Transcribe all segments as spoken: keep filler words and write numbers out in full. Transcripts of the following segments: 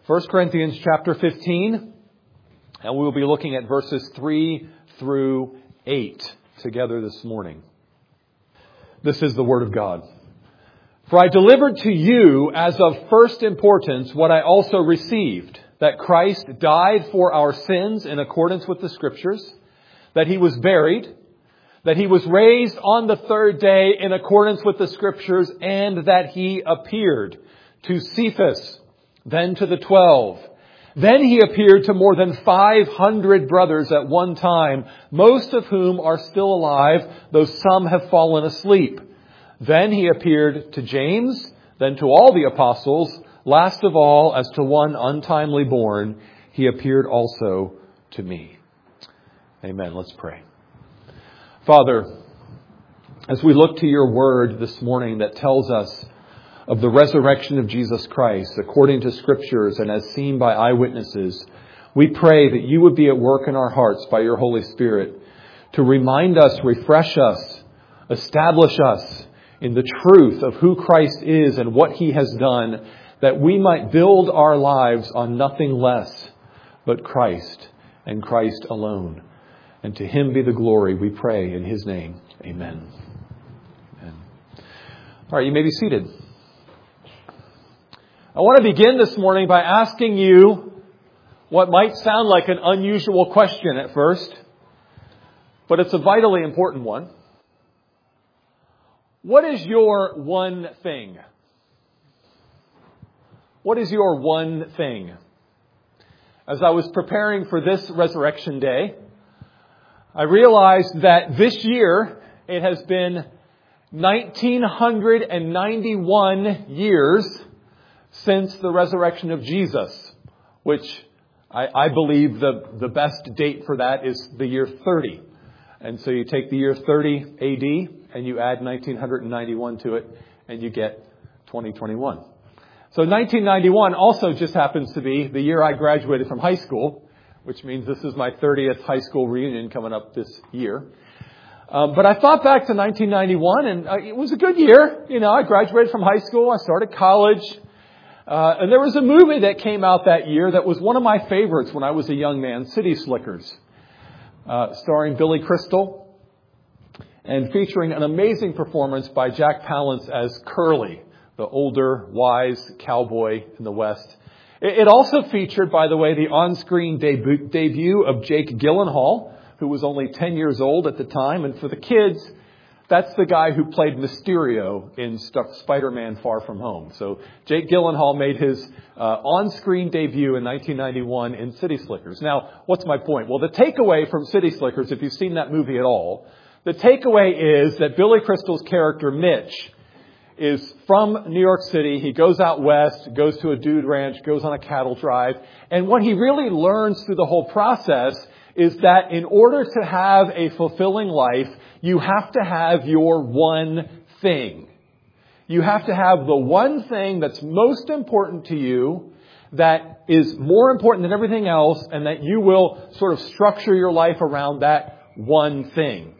First Corinthians chapter fifteen, and we will be looking at verses three through eight together this morning. This is the Word of God. For I delivered to you as of first importance what I also received, that Christ died for our sins in accordance with the Scriptures, that He was buried, that He was raised on the third day in accordance with the Scriptures, and that He appeared to Cephas, then to the twelve. Then He appeared to more than five hundred brothers at one time, most of whom are still alive, though some have fallen asleep. Then He appeared to James, then to all the apostles. Last of all, as to one untimely born, He appeared also to me. Amen. Let's pray. Father, as we look to your word this morning that tells us of the resurrection of Jesus Christ according to Scriptures and as seen by eyewitnesses, we pray that you would be at work in our hearts by your Holy Spirit to remind us, refresh us, establish us in the truth of who Christ is and what He has done, that we might build our lives on nothing less but Christ and Christ alone. And to Him be the glory, we pray in His name. Amen. Amen. All right, you may be seated. I want to begin this morning by asking you what might sound like an unusual question at first, but it's a vitally important one. What is your one thing? What is your one thing? As I was preparing for this Resurrection Day, I realized that this year it has been nineteen ninety-one years since the resurrection of Jesus, which I, I believe the, the best date for that is the year thirty. And so you take the year thirty A D and you add nineteen ninety-one to it and you get twenty twenty-one. So nineteen ninety-one also just happens to be the year I graduated from high school, which means this is my thirtieth high school reunion coming up this year. Um, but I thought back to nineteen ninety-one, and uh, it was a good year. You know, I graduated from high school. I started college. Uh, and there was a movie that came out that year that was one of my favorites when I was a young man, City Slickers, uh, starring Billy Crystal and featuring an amazing performance by Jack Palance as Curly, the older, wise cowboy in the West. It also featured, by the way, the on-screen debut, debut of Jake Gyllenhaal, who was only ten years old at the time. And for the kids, that's the guy who played Mysterio in Spider-Man Far From Home. So Jake Gyllenhaal made his uh, on-screen debut in nineteen ninety-one in City Slickers. Now, what's my point? Well, the takeaway from City Slickers, if you've seen that movie at all, the takeaway is that Billy Crystal's character, Mitch, is from New York City. He goes out west, goes to a dude ranch, goes on a cattle drive. And what he really learns through the whole process is that in order to have a fulfilling life, you have to have your one thing. You have to have the one thing that's most important to you, that is more important than everything else, and that you will sort of structure your life around that one thing.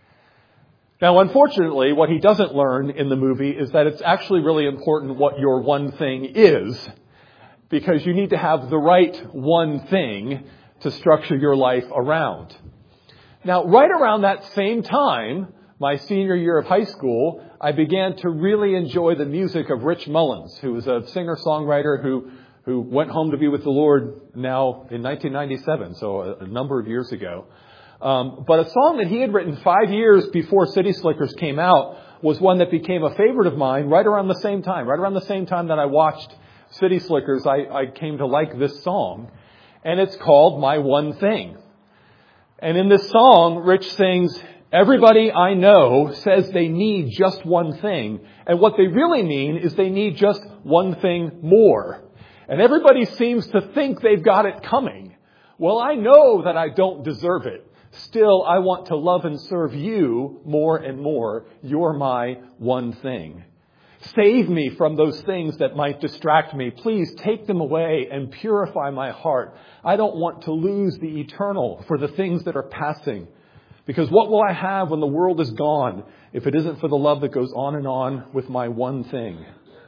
Now, unfortunately, what he doesn't learn in the movie is that it's actually really important what your one thing is, because you need to have the right one thing to structure your life around. Now, right around that same time, my senior year of high school, I began to really enjoy the music of Rich Mullins, who was a singer-songwriter who, who went home to be with the Lord now in nineteen ninety-seven, so a, a number of years ago. Um, but a song that he had written five years before City Slickers came out was one that became a favorite of mine right around the same time. Right around the same time that I watched City Slickers, I, I came to like this song. And it's called My One Thing. And in this song, Rich sings, everybody I know says they need just one thing. And what they really mean is they need just one thing more. And everybody seems to think they've got it coming. Well, I know that I don't deserve it. Still, I want to love and serve you more and more. You're my one thing. Save me from those things that might distract me. Please take them away and purify my heart. I don't want to lose the eternal for the things that are passing. Because what will I have when the world is gone if it isn't for the love that goes on and on with my one thing?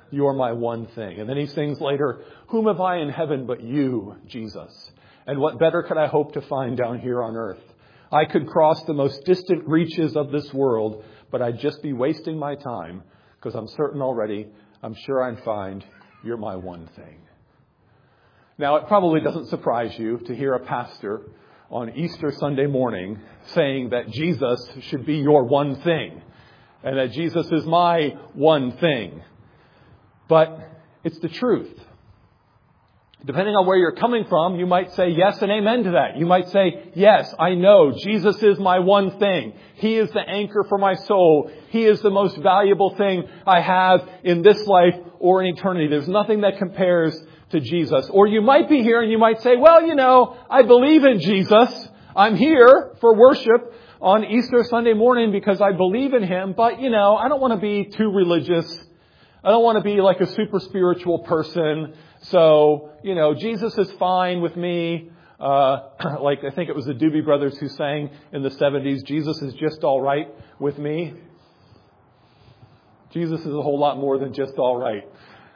you're my one thing. And then he sings later, whom have I in heaven but you, Jesus? And what better could I hope to find down here on earth? I could cross the most distant reaches of this world, but I'd just be wasting my time because I'm certain already, I'm sure I'd find you're my one thing. Now, it probably doesn't surprise you to hear a pastor on Easter Sunday morning saying that Jesus should be your one thing and that Jesus is my one thing. But it's the truth. Depending on where you're coming from, you might say yes and amen to that. You might say, yes, I know Jesus is my one thing. He is the anchor for my soul. He is the most valuable thing I have in this life or in eternity. There's nothing that compares to Jesus. Or you might be here and you might say, well, you know, I believe in Jesus. I'm here for worship on Easter Sunday morning because I believe in Him. But, you know, I don't want to be too religious. I don't want to be like a super spiritual person. So, you know, Jesus is fine with me. Uh, like I think it was the Doobie Brothers who sang in the seventies, Jesus is just all right with me. Jesus is a whole lot more than just all right.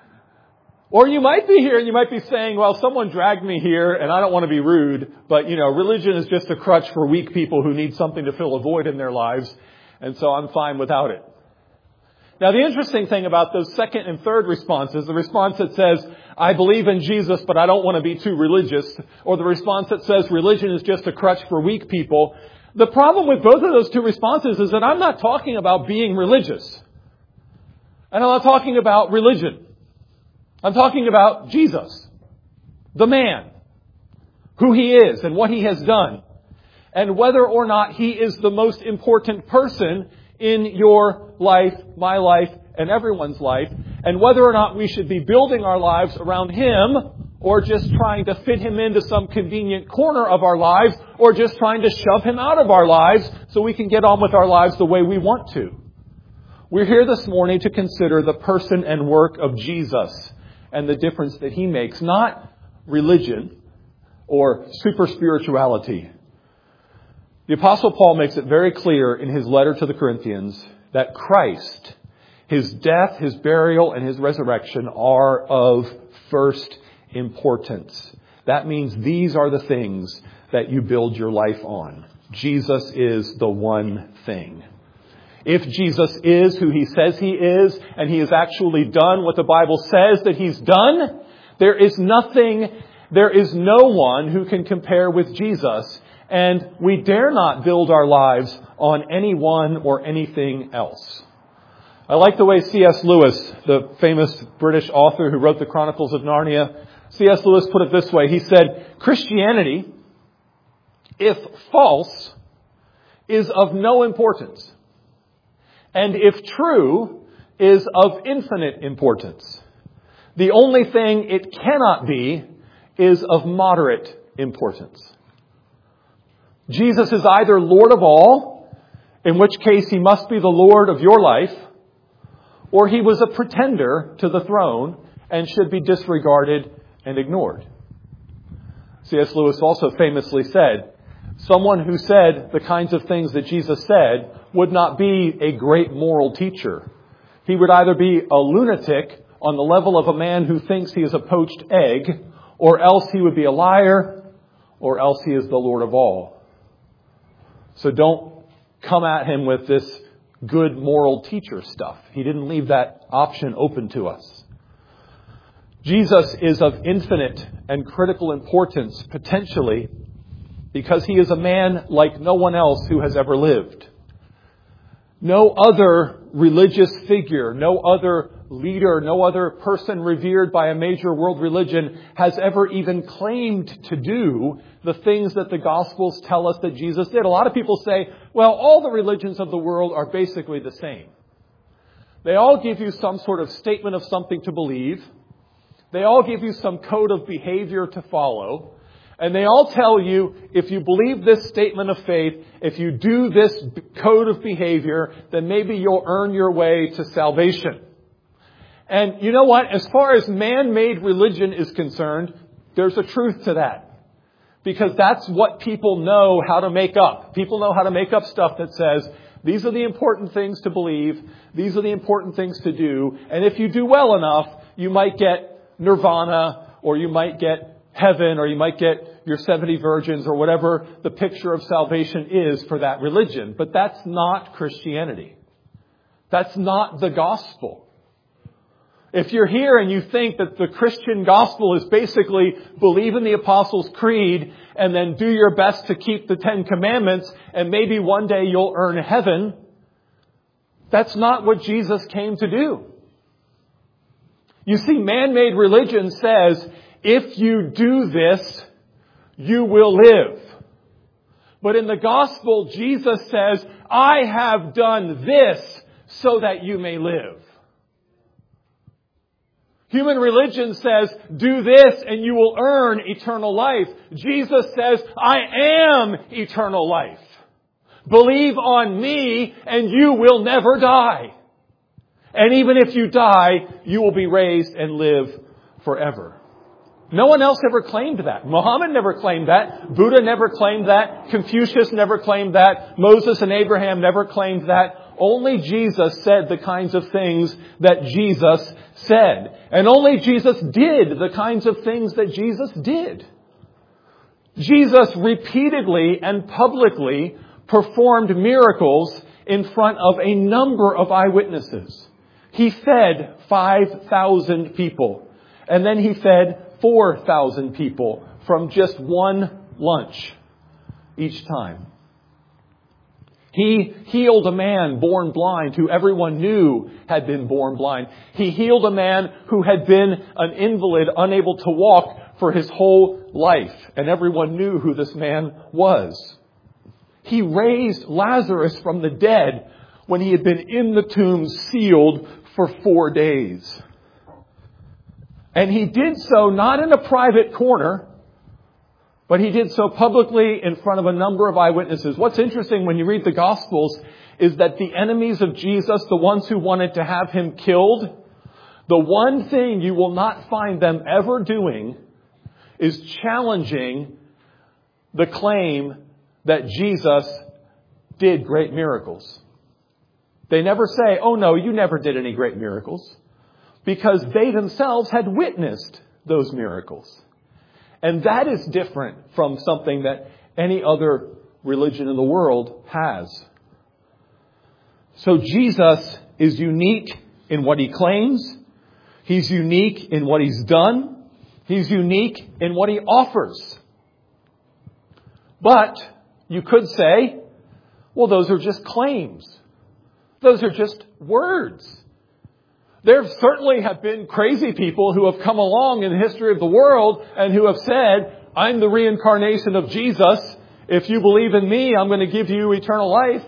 Or you might be here and you might be saying, well, someone dragged me here and I don't want to be rude, but, you know, religion is just a crutch for weak people who need something to fill a void in their lives. And so I'm fine without it. Now, the interesting thing about those second and third responses, the response that says, I believe in Jesus, but I don't want to be too religious, or the response that says religion is just a crutch for weak people, the problem with both of those two responses is that I'm not talking about being religious. And I'm not talking about religion. I'm talking about Jesus, the man, who He is and what He has done, and whether or not He is the most important person in your life, my life, and everyone's life, and whether or not we should be building our lives around Him, or just trying to fit Him into some convenient corner of our lives, or just trying to shove Him out of our lives so we can get on with our lives the way we want to. We're here this morning to consider the person and work of Jesus and the difference that He makes, not religion or super spirituality. The Apostle Paul makes it very clear in his letter to the Corinthians that Christ, His death, His burial, and His resurrection are of first importance. That means these are the things that you build your life on. Jesus is the one thing. If Jesus is who He says He is, and He has actually done what the Bible says that He's done, there is nothing, there is no one who can compare with Jesus. And we dare not build our lives on anyone or anything else. I like the way C S Lewis, the famous British author who wrote the Chronicles of Narnia, C S Lewis put it this way. He said, Christianity, if false, is of no importance. And if true, is of infinite importance. The only thing it cannot be is of moderate importance. Jesus is either Lord of all, in which case He must be the Lord of your life, or He was a pretender to the throne and should be disregarded and ignored. C S Lewis also famously said, someone who said the kinds of things that Jesus said would not be a great moral teacher. He would either be a lunatic on the level of a man who thinks he is a poached egg, or else he would be a liar, or else he is the Lord of all. So don't come at Him with this good moral teacher stuff. He didn't leave that option open to us. Jesus is of infinite and critical importance, potentially, because He is a man like no one else who has ever lived. No other religious figure, no other leader, no other person revered by a major world religion has ever even claimed to do the things that the Gospels tell us that Jesus did. A lot of people say, well, all the religions of the world are basically the same. They all give you some sort of statement of something to believe. They all give you some code of behavior to follow. And they all tell you, if you believe this statement of faith, if you do this code of behavior, then maybe you'll earn your way to salvation. And you know what? As far as man-made religion is concerned, there's a truth to that. Because that's what people know how to make up. People know how to make up stuff that says, These are the important things to believe. These are the important things to do. And if you do well enough, you might get nirvana, or you might get heaven, or you might get your seventy virgins, or whatever the picture of salvation is for that religion. But that's not Christianity. That's not the gospel. If you're here and you think that the Christian gospel is basically believe in the Apostles' Creed and then do your best to keep the Ten Commandments and maybe one day you'll earn heaven, that's not what Jesus came to do. You see, man-made religion says, if you do this, you will live. But in the gospel, Jesus says, I have done this so that you may live. Human religion says, do this and you will earn eternal life. Jesus says, I am eternal life. Believe on me and you will never die. And even if you die, you will be raised and live forever. No one else ever claimed that. Muhammad never claimed that. Buddha never claimed that. Confucius never claimed that. Moses and Abraham never claimed that. Only Jesus said the kinds of things that Jesus said. And only Jesus did the kinds of things that Jesus did. Jesus repeatedly and publicly performed miracles in front of a number of eyewitnesses. He fed five thousand people. And then he fed four thousand people from just one lunch each time. He healed a man born blind who everyone knew had been born blind. He healed a man who had been an invalid, unable to walk for his whole life. And everyone knew who this man was. He raised Lazarus from the dead when he had been in the tomb sealed for four days. And he did so not in a private corner, but he did so publicly in front of a number of eyewitnesses. What's interesting when you read the Gospels is that the enemies of Jesus, the ones who wanted to have him killed, the one thing you will not find them ever doing is challenging the claim that Jesus did great miracles. They never say, oh no, you never did any great miracles, because they themselves had witnessed those miracles. And that is different from something that any other religion in the world has. So Jesus is unique in what he claims. He's unique in what he's done. He's unique in what he offers. But you could say, well, those are just claims. Those are just words. There certainly have been crazy people who have come along in the history of the world and who have said, I'm the reincarnation of Jesus. If you believe in me, I'm going to give you eternal life.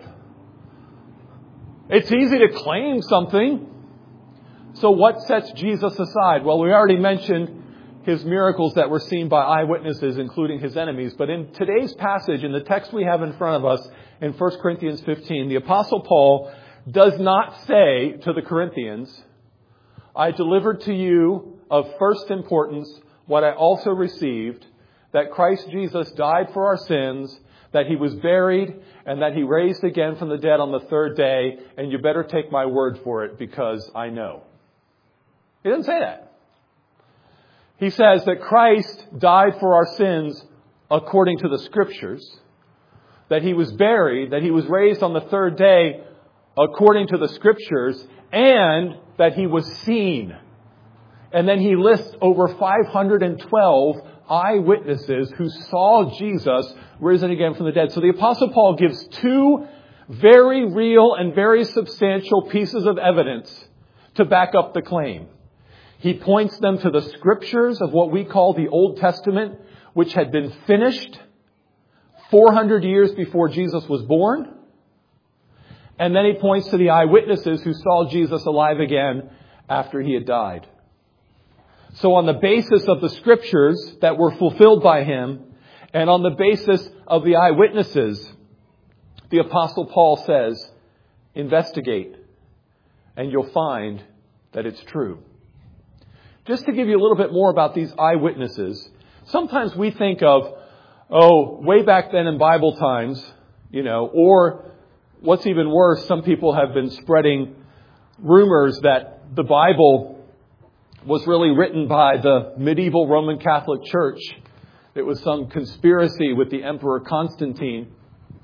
It's easy to claim something. So what sets Jesus aside? Well, we already mentioned his miracles that were seen by eyewitnesses, including his enemies. But in today's passage, in the text we have in front of us, in First Corinthians fifteen, the Apostle Paul does not say to the Corinthians, I delivered to you of first importance what I also received, that Christ Jesus died for our sins, that he was buried, and that he raised again from the dead on the third day, and you better take my word for it because I know. He doesn't say that. He says that Christ died for our sins according to the Scriptures, that he was buried, that he was raised on the third day according to the Scriptures, and that he was seen. And then he lists over five hundred twelve eyewitnesses who saw Jesus risen again from the dead. So the Apostle Paul gives two very real and very substantial pieces of evidence to back up the claim. He points them to the Scriptures of what we call the Old Testament, which had been finished four hundred years before Jesus was born. And then he points to the eyewitnesses who saw Jesus alive again after he had died. So on the basis of the Scriptures that were fulfilled by him, and on the basis of the eyewitnesses, the Apostle Paul says, investigate, and you'll find that it's true. Just to give you a little bit more about these eyewitnesses, sometimes we think of, oh, way back then in Bible times, you know, or what's even worse, some people have been spreading rumors that the Bible was really written by the medieval Roman Catholic Church. It was some conspiracy with the Emperor Constantine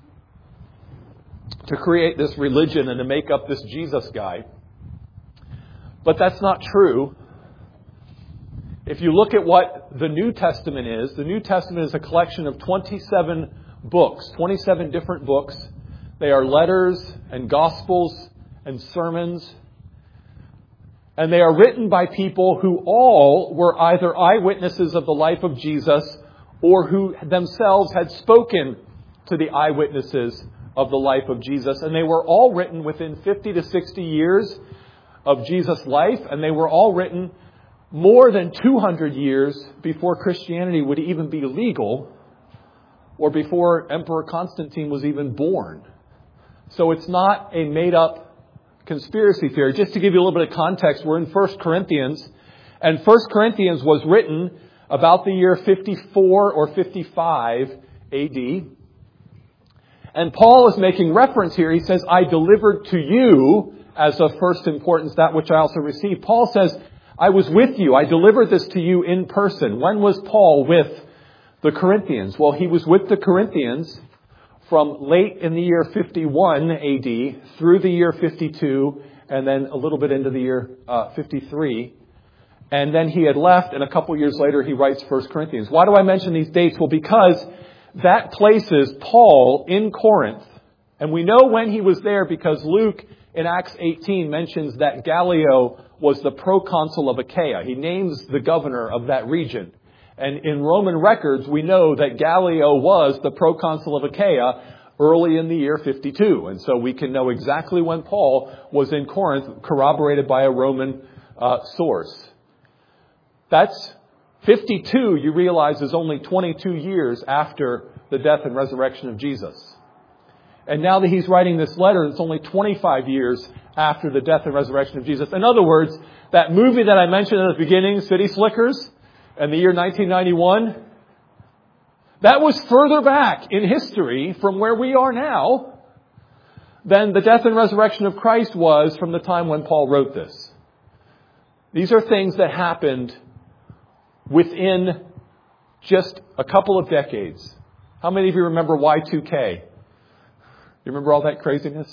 to create this religion and to make up this Jesus guy. But that's not true. If you look at what the New Testament is, the New Testament is a collection of twenty-seven books, twenty-seven different books. They are letters and gospels and sermons. And they are written by people who all were either eyewitnesses of the life of Jesus or who themselves had spoken to the eyewitnesses of the life of Jesus. And they were all written within fifty to sixty years of Jesus' life. And they were all written more than two hundred years before Christianity would even be legal or before Emperor Constantine was even born. So it's not a made-up conspiracy theory. Just to give you a little bit of context, we're in First Corinthians. And First Corinthians was written about the year fifty-four or fifty-five A D. And Paul is making reference here. He says, I delivered to you as of first importance that which I also received. Paul says, I was with you. I delivered this to you in person. When was Paul with the Corinthians? Well, he was with the Corinthians from late in the year fifty-one A D through the year fifty-two and then a little bit into the year uh, fifty-three. And then he had left, and a couple years later he writes First Corinthians. Why do I mention these dates? Well, because that places Paul in Corinth. And we know when he was there because Luke in Acts eighteen mentions that Gallio was the proconsul of Achaia. He names the governor of that region. And in Roman records, we know that Gallio was the proconsul of Achaia early in the year fifty-two. And so we can know exactly when Paul was in Corinth, corroborated by a Roman uh, source. That's fifty-two, you realize, is only twenty-two years after the death and resurrection of Jesus. And now that he's writing this letter, it's only twenty-five years after the death and resurrection of Jesus. In other words, that movie that I mentioned at the beginning, City Slickers, and the year nineteen ninety-one, that was further back in history from where we are now than the death and resurrection of Christ was from the time when Paul wrote this. These are things that happened within just a couple of decades. How many of you remember Y two K? You remember all that craziness?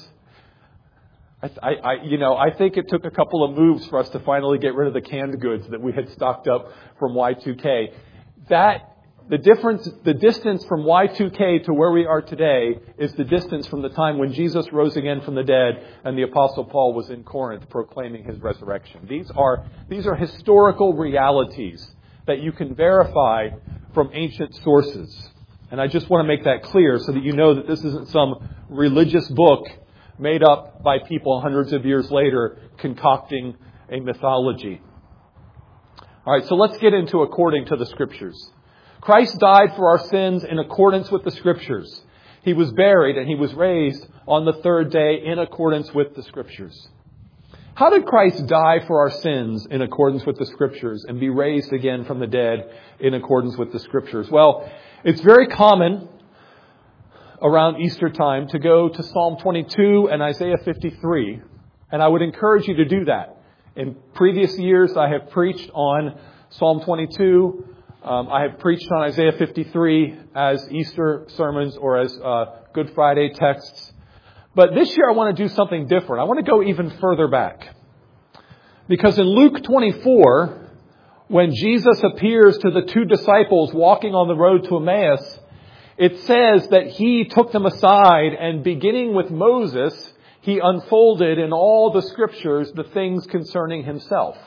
I, I, I, you know, I think it took a couple of moves for us to finally get rid of the canned goods that we had stocked up from Y two K. That, the difference, the distance from Y two K to where we are today is the distance from the time when Jesus rose again from the dead and the Apostle Paul was in Corinth proclaiming his resurrection. These are, these are historical realities that you can verify from ancient sources. And I just want to make that clear so that you know that this isn't some religious book made up by people hundreds of years later concocting a mythology. All right, so let's get into according to the Scriptures. Christ died for our sins in accordance with the Scriptures. He was buried and he was raised on the third day in accordance with the Scriptures. How did Christ die for our sins in accordance with the Scriptures and be raised again from the dead in accordance with the Scriptures? Well, it's very common around Easter time to go to Psalm twenty-two and Isaiah fifty-three. And I would encourage you to do that. In previous years, I have preached on Psalm twenty-two. Um, I have preached on Isaiah fifty-three as Easter sermons or as uh, Good Friday texts. But this year I want to do something different. I want to go even further back. Because in Luke twenty-four, when Jesus appears to the two disciples walking on the road to Emmaus, it says that he took them aside and beginning with Moses, he unfolded in all the Scriptures the things concerning himself.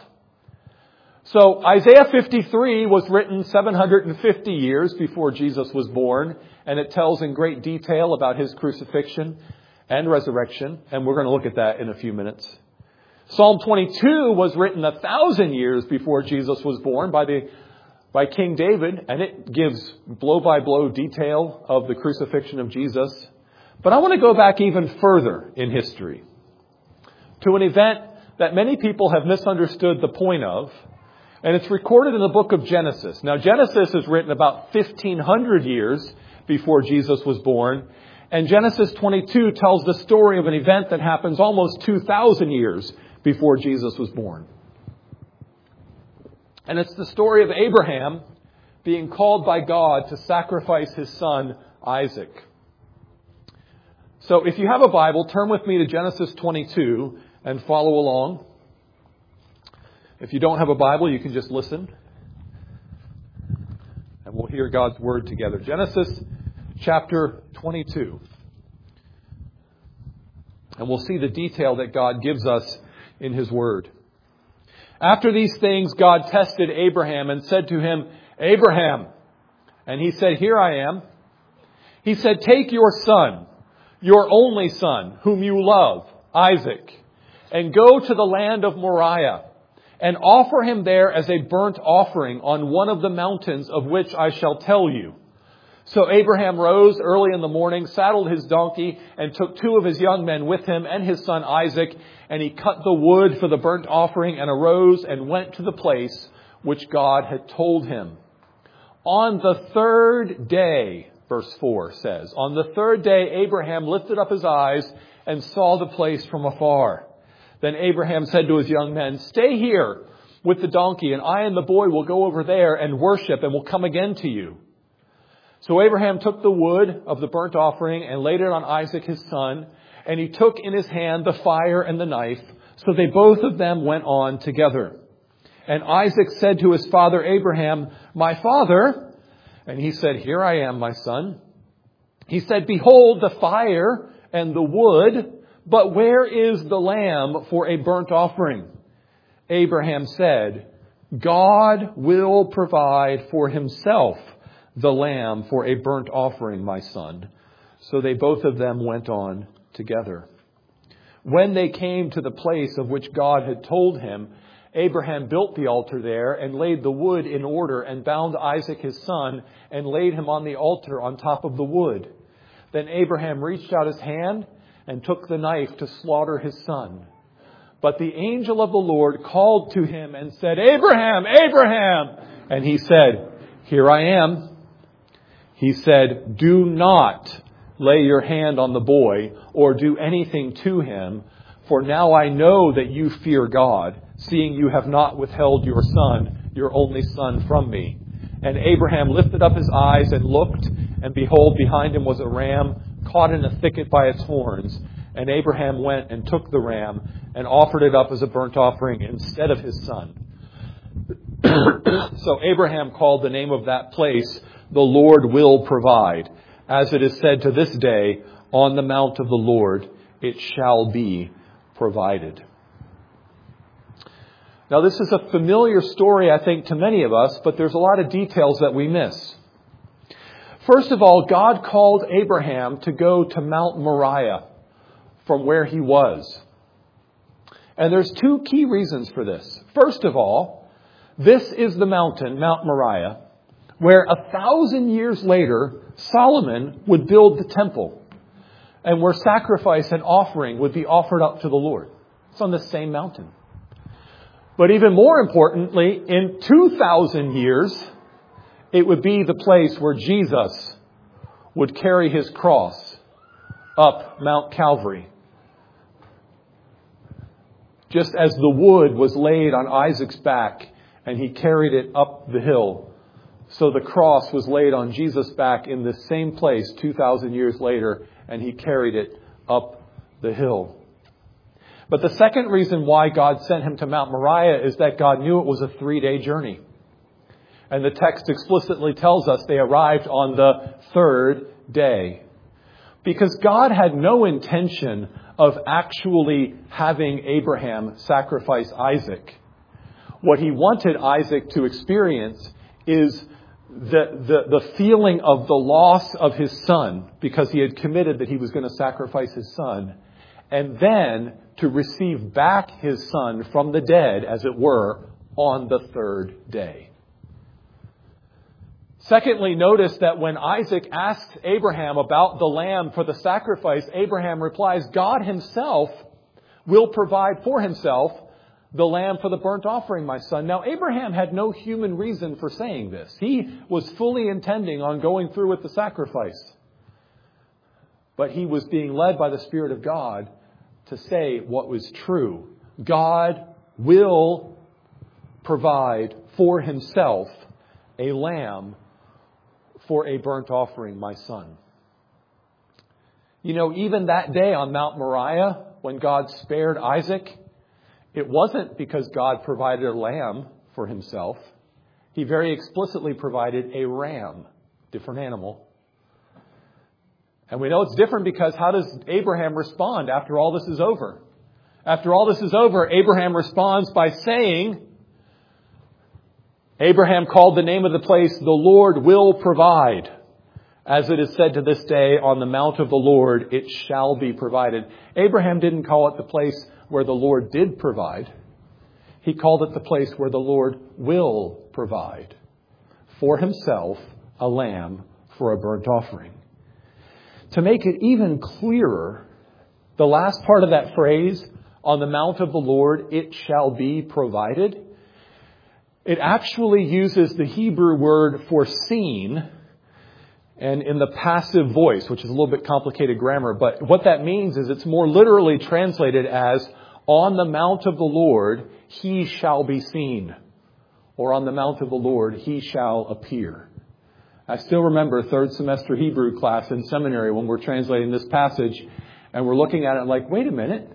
So Isaiah fifty-three was written seven hundred fifty years before Jesus was born, and it tells in great detail about his crucifixion and resurrection, and we're going to look at that in a few minutes. Psalm twenty-two was written a thousand years before Jesus was born by the by King David, and it gives blow-by-blow detail of the crucifixion of Jesus. But I want to go back even further in history to an event that many people have misunderstood the point of, and it's recorded in the book of Genesis. Now, Genesis is written about fifteen hundred years before Jesus was born, And Genesis twenty-two tells the story of an event that happens almost two thousand years before Jesus was born. And it's the story of Abraham being called by God to sacrifice his son, Isaac. So if you have a Bible, turn with me to Genesis twenty-two and follow along. If you don't have a Bible, you can just listen. And we'll hear God's word together. Genesis chapter twenty-two. And we'll see the detail that God gives us in his word. After these things, God tested Abraham and said to him, Abraham. And he said, Here I am. He said, Take your son, your only son, whom you love, Isaac, and go to the land of Moriah, and offer him there as a burnt offering on one of the mountains of which I shall tell you. So Abraham rose early in the morning, saddled his donkey, and took two of his young men with him and his son Isaac, and he cut the wood for the burnt offering and arose and went to the place which God had told him. On the third day, verse four says, on the third day Abraham lifted up his eyes and saw the place from afar. Then Abraham said to his young men, Stay here with the donkey, and I and the boy will go over there and worship, and will come again to you. So Abraham took the wood of the burnt offering and laid it on Isaac his son, and he took in his hand the fire and the knife. So they both of them went on together. And Isaac said to his father Abraham, My father. And he said, Here I am, my son. He said, Behold the fire and the wood, but where is the lamb for a burnt offering? Abraham said, God will provide for himself the lamb for a burnt offering, my son. So they both of them went on together. When they came to the place of which God had told him, Abraham built the altar there and laid the wood in order and bound Isaac his son and laid him on the altar on top of the wood. Then Abraham reached out his hand and took the knife to slaughter his son. But the angel of the Lord called to him and said, Abraham, Abraham! And he said, Here I am. He said, Do not lay your hand on the boy or do anything to him, for now I know that you fear God, seeing you have not withheld your son, your only son, from me. And Abraham lifted up his eyes and looked, and behold, behind him was a ram caught in a thicket by its horns. And Abraham went and took the ram and offered it up as a burnt offering instead of his son. So Abraham called the name of that place, The Lord Will Provide. As it is said to this day, On the mount of the Lord it shall be provided. Now this is a familiar story, I think, to many of us, but there's a lot of details that we miss. First of all, God called Abraham to go to Mount Moriah from where he was. And there's two key reasons for this. First of all, this is the mountain, Mount Moriah, where a thousand years later, Solomon would build the temple and where sacrifice and offering would be offered up to the Lord. It's on the same mountain. But even more importantly, in two thousand years, it would be the place where Jesus would carry his cross up Mount Calvary. Just as the wood was laid on Isaac's back and he carried it up the hill, so the cross was laid on Jesus' back in the same place two thousand years later, and he carried it up the hill. But the second reason why God sent him to Mount Moriah is that God knew it was a three-day journey. And the text explicitly tells us they arrived on the third day. Because God had no intention of actually having Abraham sacrifice Isaac. What he wanted Isaac to experience is the, the, the feeling of the loss of his son, because he had committed that he was going to sacrifice his son, and then to receive back his son from the dead, as it were, on the third day. Secondly, notice that when Isaac asks Abraham about the lamb for the sacrifice, Abraham replies, God himself will provide for himself the lamb for the burnt offering, my son. Now, Abraham had no human reason for saying this. He was fully intending on going through with the sacrifice. but he was being led by the Spirit of God to say what was true. God will provide for himself a lamb for a burnt offering, my son. You know, even that day on Mount Moriah, when God spared Isaac, it wasn't because God provided a lamb for himself. He very explicitly provided a ram, different animal. And we know it's different because how does Abraham respond after all this is over? After all this is over, Abraham responds by saying, Abraham called the name of the place, the Lord will provide. As it is said to this day, on the mount of the Lord, it shall be provided. Abraham didn't call it the place where the Lord did provide. He called it the place where the Lord will provide for himself a lamb for a burnt offering. To make it even clearer, the last part of that phrase, on the mount of the Lord, it shall be provided, it actually uses the Hebrew word for seen, and in the passive voice, which is a little bit complicated grammar. But what that means is it's more literally translated as, on the mount of the Lord, he shall be seen. Or on the mount of the Lord, he shall appear. I still remember third semester Hebrew class in seminary when we're translating this passage, and we're looking at it like, wait a minute.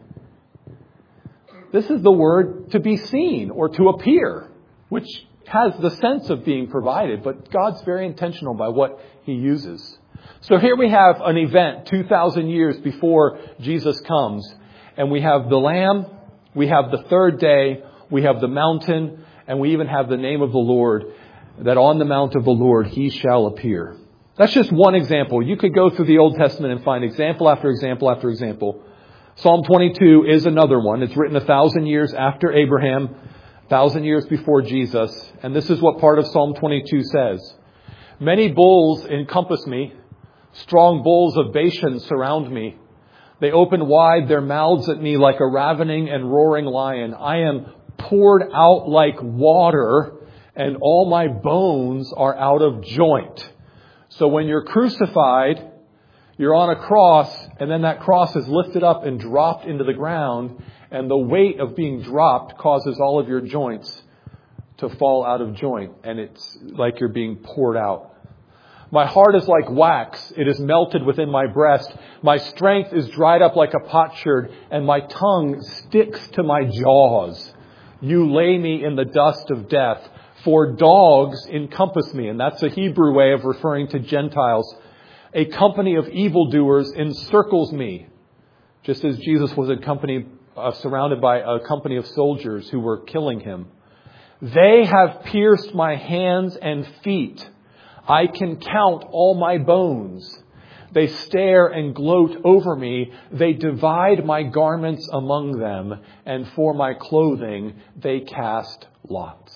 This is the word to be seen or to appear, which has the sense of being provided, but God's very intentional by what he uses. So here we have an event two thousand years before Jesus comes, and we have the Lamb, we have the third day, we have the mountain, and we even have the name of the Lord, that on the mount of the Lord he shall appear. That's just one example. You could go through the Old Testament and find example after example after example. Psalm twenty-two is another one. It's written a thousand years after Abraham, thousand years before Jesus. And this is what part of Psalm twenty-two says. Many bulls encompass me. Strong bulls of Bashan surround me. They open wide their mouths at me like a ravening and roaring lion. I am poured out like water, and all my bones are out of joint. So when you're crucified, you're on a cross, and then that cross is lifted up and dropped into the ground, and the weight of being dropped causes all of your joints to fall out of joint, and it's like you're being poured out. My heart is like wax. It is melted within my breast. My strength is dried up like a potsherd, and my tongue sticks to my jaws. You lay me in the dust of death, for dogs encompass me. And that's a Hebrew way of referring to Gentiles. A company of evildoers encircles me, just as Jesus was accompanied, uh, surrounded by a company of soldiers who were killing him. They have pierced my hands and feet. I can count all my bones. They stare and gloat over me. They divide my garments among them, and for my clothing they cast lots.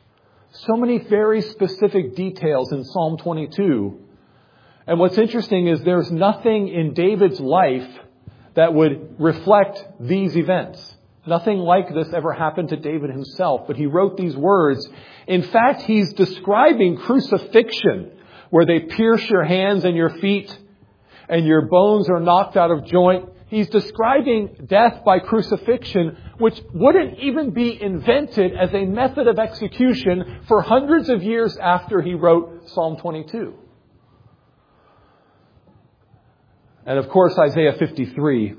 So many very specific details in Psalm twenty-two. And what's interesting is there's nothing in David's life that would reflect these events. Nothing like this ever happened to David himself, but he wrote these words. In fact, he's describing crucifixion, where they pierce your hands and your feet and your bones are knocked out of joint. He's describing death by crucifixion, which wouldn't even be invented as a method of execution for hundreds of years after he wrote Psalm twenty-two. And of course, Isaiah fifty-three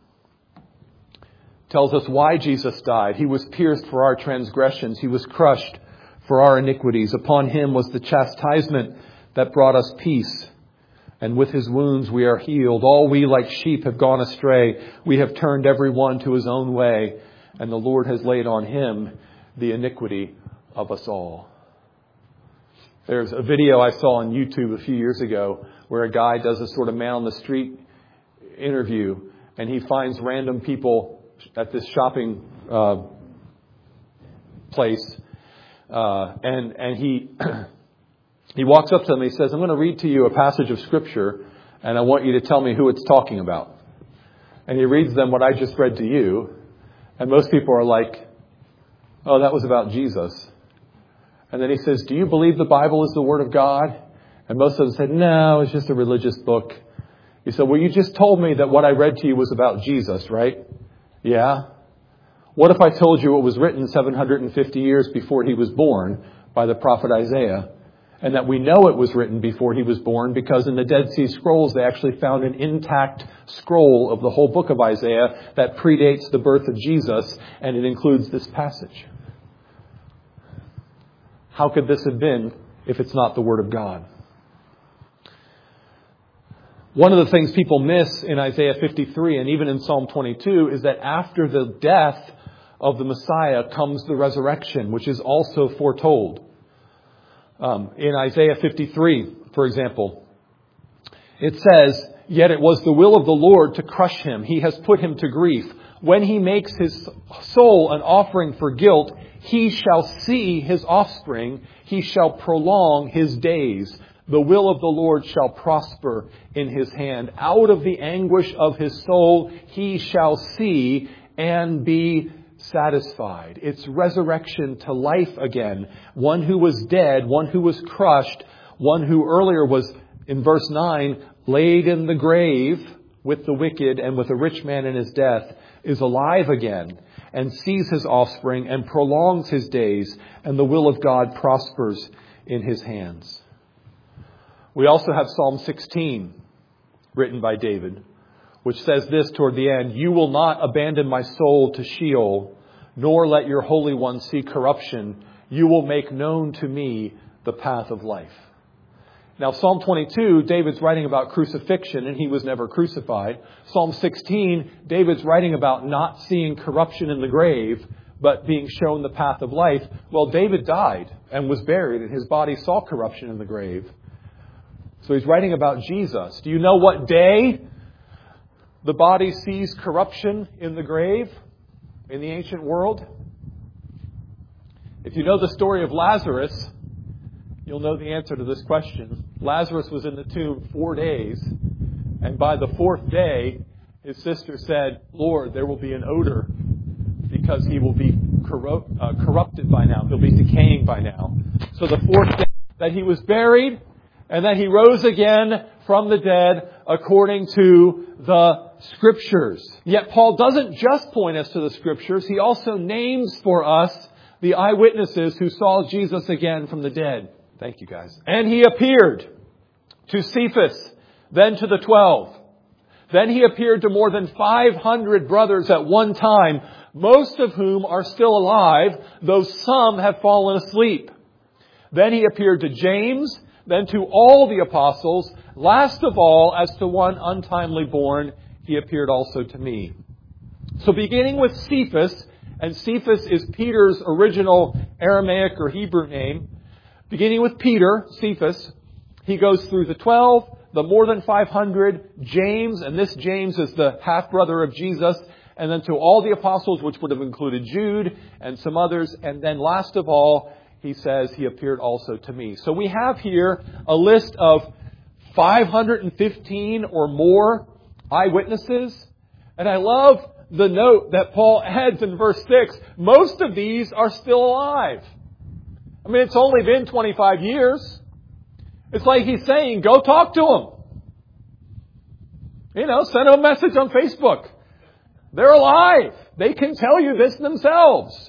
tells us why Jesus died. He was pierced for our transgressions. He was crushed for our iniquities. Upon him was the chastisement that brought us peace. And with his wounds we are healed. All we like sheep have gone astray. We have turned every one to his own way. And the Lord has laid on him the iniquity of us all. There's a video I saw on YouTube a few years ago where a guy does a sort of man on the street interview. And he finds random people at this shopping uh, place. Uh, and, and he... He walks up to them and he says, I'm going to read to you a passage of Scripture, and I want you to tell me who it's talking about. And he reads them what I just read to you, and most people are like, oh, that was about Jesus. And then he says, do you believe the Bible is the Word of God? And most of them said, no, it's just a religious book. You said, well, you just told me that what I read to you was about Jesus, right? Yeah. What if I told you it was written seven hundred fifty years before he was born by the prophet Isaiah? And that we know it was written before he was born because in the Dead Sea Scrolls they actually found an intact scroll of the whole book of Isaiah that predates the birth of Jesus, and it includes this passage. How could this have been if it's not the Word of God? One of the things people miss in Isaiah fifty-three and even in Psalm twenty-two is that after the death of the Messiah comes the resurrection, which is also foretold. Um, in Isaiah fifty-three, for example, it says, "Yet it was the will of the Lord to crush him. He has put him to grief. When he makes his soul an offering for guilt, he shall see his offspring. He shall prolong his days. The will of the Lord shall prosper in his hand. Out of the anguish of his soul, he shall see and be satisfied." It's resurrection to life again. One who was dead, one who was crushed, one who earlier was, in verse nine, laid in the grave with the wicked and with a rich man in his death, is alive again and sees his offspring and prolongs his days, and the will of God prospers in his hands. We also have Psalm sixteen, written by David, which says this toward the end: "You will not abandon my soul to Sheol, nor let your Holy One see corruption. You will make known to me the path of life." Now, Psalm twenty-two, David's writing about crucifixion, and he was never crucified. Psalm sixteen, David's writing about not seeing corruption in the grave, but being shown the path of life. Well, David died and was buried, and his body saw corruption in the grave. So he's writing about Jesus. Do you know what day the body sees corruption in the grave in the ancient world? If you know the story of Lazarus, you'll know the answer to this question. Lazarus was in the tomb four days, and by the fourth day, his sister said, "Lord, there will be an odor because he will be corrupt, uh, corrupted by now. He'll be decaying by now." So the fourth day that he was buried, and then he rose again from the dead according to the Scriptures. Yet Paul doesn't just point us to the Scriptures. He also names for us the eyewitnesses who saw Jesus again from the dead. Thank you, guys. "And he appeared to Cephas, then to the twelve. Then he appeared to more than five hundred brothers at one time, most of whom are still alive, though some have fallen asleep. Then he appeared to James, then to all the apostles. Last of all, as to one untimely born, he appeared also to me." So beginning with Cephas, and Cephas is Peter's original Aramaic or Hebrew name. Beginning with Peter, Cephas, he goes through the twelve, the more than five hundred, James, and this James is the half-brother of Jesus, and then to all the apostles, which would have included Jude and some others, and then last of all, he says, he appeared also to me. So we have here a list of five hundred fifteen or more eyewitnesses. And I love the note that Paul adds in verse six. Most of these are still alive. I mean, it's only been twenty-five years. It's like he's saying, go talk to them. You know, send them a message on Facebook. They're alive. They can tell you this themselves.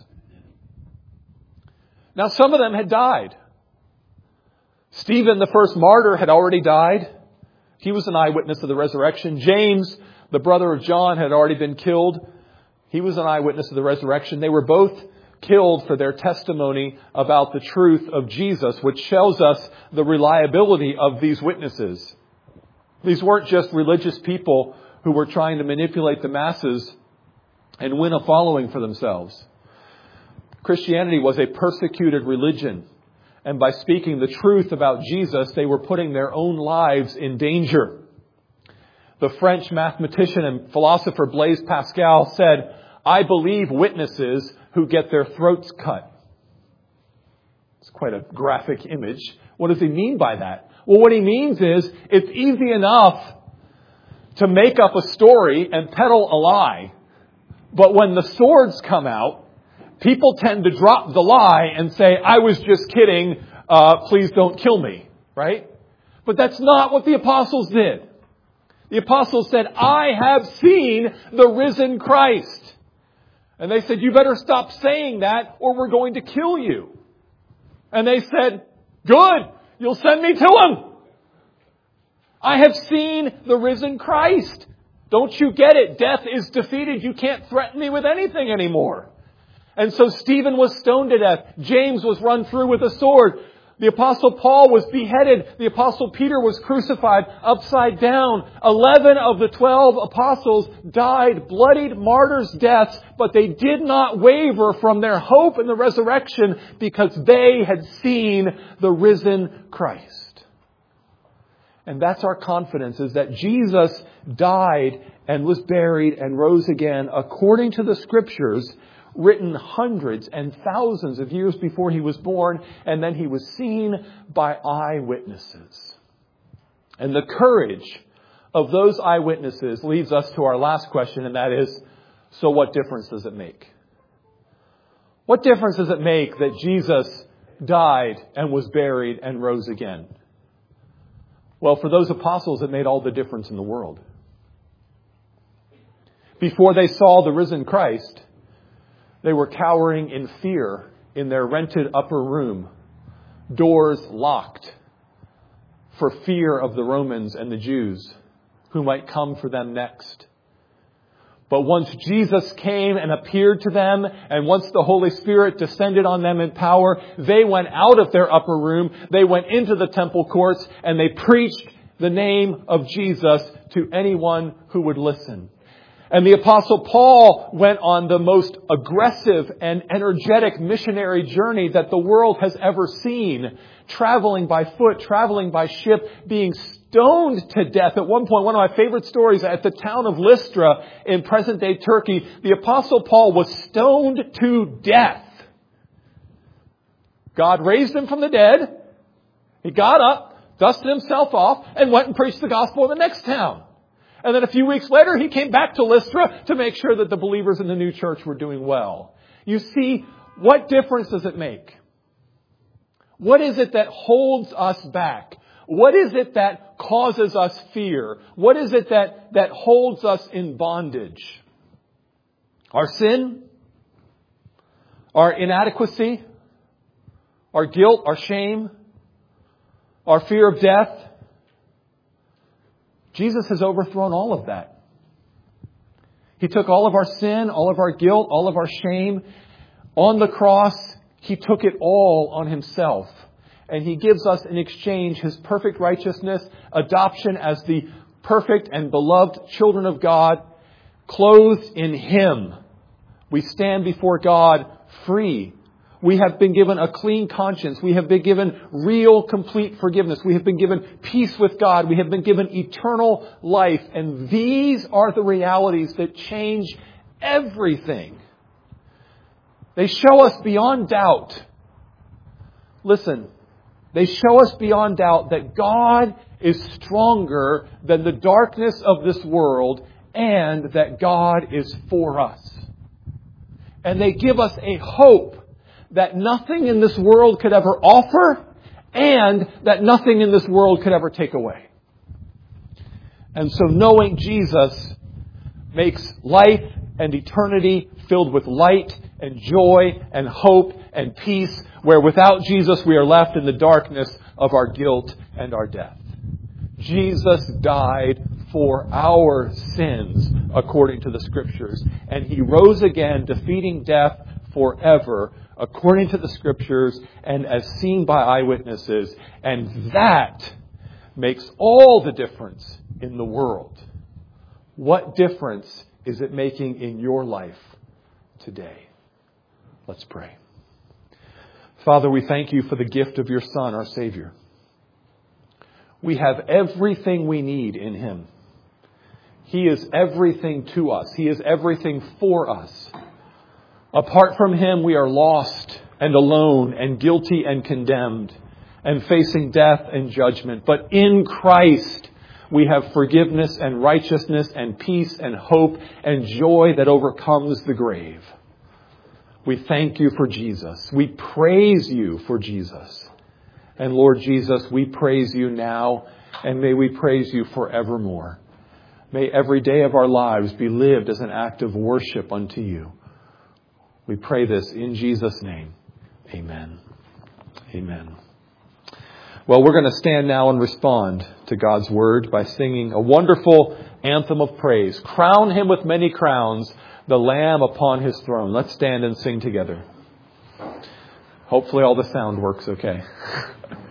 Now, some of them had died. Stephen, the first martyr, had already died. He was an eyewitness of the resurrection. James, the brother of John, had already been killed. He was an eyewitness of the resurrection. They were both killed for their testimony about the truth of Jesus, which shows us the reliability of these witnesses. These weren't just religious people who were trying to manipulate the masses and win a following for themselves. Christianity was a persecuted religion, and by speaking the truth about Jesus, they were putting their own lives in danger. The French mathematician and philosopher Blaise Pascal said, "I believe witnesses who get their throats cut." It's quite a graphic image. What does he mean by that? Well, what he means is it's easy enough to make up a story and peddle a lie, but when the swords come out, people tend to drop the lie and say, "I was just kidding, uh, please don't kill me," right? But that's not what the apostles did. The apostles said, I have seen the risen Christ. And they said, you better stop saying that or we're going to kill you. And they said, good, you'll send me to him. I have seen the risen Christ. Don't you get it? Death is defeated. You can't threaten me with anything anymore. And so Stephen was stoned to death. James was run through with a sword. The Apostle Paul was beheaded. The Apostle Peter was crucified upside down. Eleven of the twelve apostles died bloodied martyrs' deaths, but they did not waver from their hope in the resurrection because they had seen the risen Christ. And that's our confidence, is that Jesus died and was buried and rose again according to the Scriptures, written hundreds and thousands of years before he was born, and then he was seen by eyewitnesses. And the courage of those eyewitnesses leads us to our last question, and that is, so what difference does it make? What difference does it make that Jesus died and was buried and rose again? Well, for those apostles, it made all the difference in the world. Before they saw the risen Christ, they were cowering in fear in their rented upper room, doors locked, for fear of the Romans and the Jews who might come for them next. But once Jesus came and appeared to them, and once the Holy Spirit descended on them in power, they went out of their upper room, they went into the temple courts, and they preached the name of Jesus to anyone who would listen. And the Apostle Paul went on the most aggressive and energetic missionary journey that the world has ever seen. Traveling by foot, traveling by ship, being stoned to death. At one point, one of my favorite stories, at the town of Lystra in present-day Turkey, the Apostle Paul was stoned to death. God raised him from the dead. He got up, dusted himself off, and went and preached the gospel in the next town. And then a few weeks later, he came back to Lystra to make sure that the believers in the new church were doing well. You see, what difference does it make? What is it that holds us back? What is it that causes us fear? What is it that, that holds us in bondage? Our sin? Our inadequacy? Our guilt? Our shame? Our fear of death? Jesus has overthrown all of that. He took all of our sin, all of our guilt, all of our shame. On the cross, He took it all on Himself. And He gives us in exchange His perfect righteousness, adoption as the perfect and beloved children of God, clothed in Him. We stand before God free. We have been given a clean conscience. We have been given real, complete forgiveness. We have been given peace with God. We have been given eternal life. And these are the realities that change everything. They show us beyond doubt. Listen, they show us beyond doubt that God is stronger than the darkness of this world and that God is for us. And they give us a hope that nothing in this world could ever offer, and that nothing in this world could ever take away. And so knowing Jesus makes life and eternity filled with light and joy and hope and peace, where without Jesus we are left in the darkness of our guilt and our death. Jesus died for our sins according to the Scriptures, and He rose again, defeating death forever, according to the Scriptures and as seen by eyewitnesses. And that makes all the difference in the world. What difference is it making in your life today? Let's pray. Father, we thank You for the gift of Your Son, our Savior. We have everything we need in Him. He is everything to us. He is everything for us. Apart from Him, we are lost and alone and guilty and condemned and facing death and judgment. But in Christ, we have forgiveness and righteousness and peace and hope and joy that overcomes the grave. We thank You for Jesus. We praise You for Jesus. And Lord Jesus, we praise You now, and may we praise You forevermore. May every day of our lives be lived as an act of worship unto you. We pray this in Jesus' name. Amen. Amen. Well, we're going to stand now and respond to God's word by singing a wonderful anthem of praise. Crown him with many crowns, the Lamb upon his throne. Let's stand and sing together. Hopefully all the sound works okay.